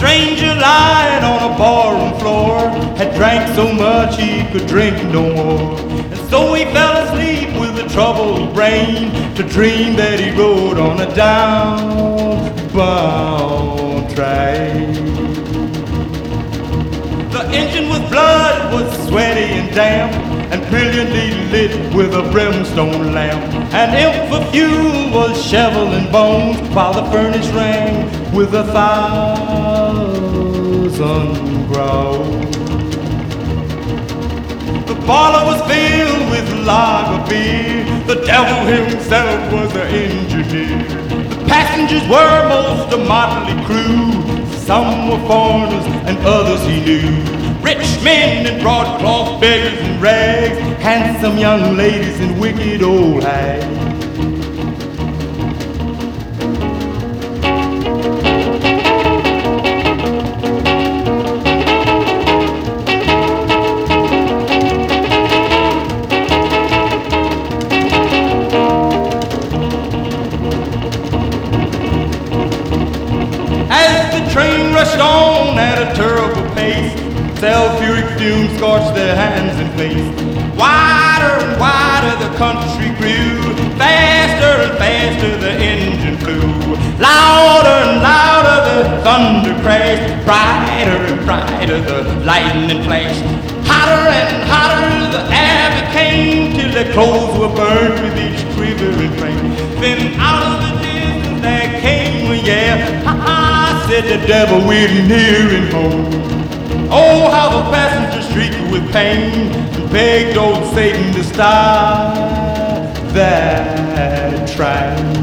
stranger lying on a barroom floor had drank so much he could drink no more. And so he fell asleep with a troubled brain to dream that he rode on a downbound train. The engine with blood was sweaty and damp and brilliantly lit with a brimstone lamp. An imp for fuel was shoveling bones while the furnace rang with 1,000 growls. The parlor was filled with lager beer. The devil himself was the engineer. The passengers were most a motley crew. Some were foreigners and others he knew. Rich men in broadcloth, beggars in rags, handsome young ladies and wicked old hags. As the train rushed on at a terrible pace, sulfuric fumes scorched their hands and face. Wider and wider the country grew, faster and faster the engine flew. Louder and louder the thunder crashed, brighter and brighter the lightning flashed. Hotter and hotter the air became, till their clothes were burned with each quivering flame. Then out of the distance there came a yell, ha-ha, said the devil, we're near him home. Oh, how the passengers shrieked with pain and begged old Satan to stop that train.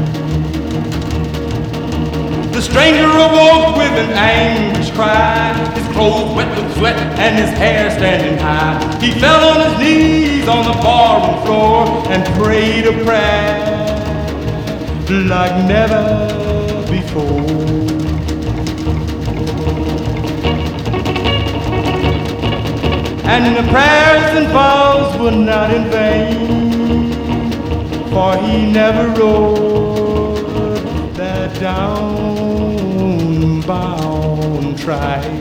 The stranger awoke with an anguished cry, his clothes wet with sweat and his hair standing high. He fell on his knees on the barroom floor and prayed a prayer like never before. And the prayers and vows were not in vain, for he never rode that downbound train.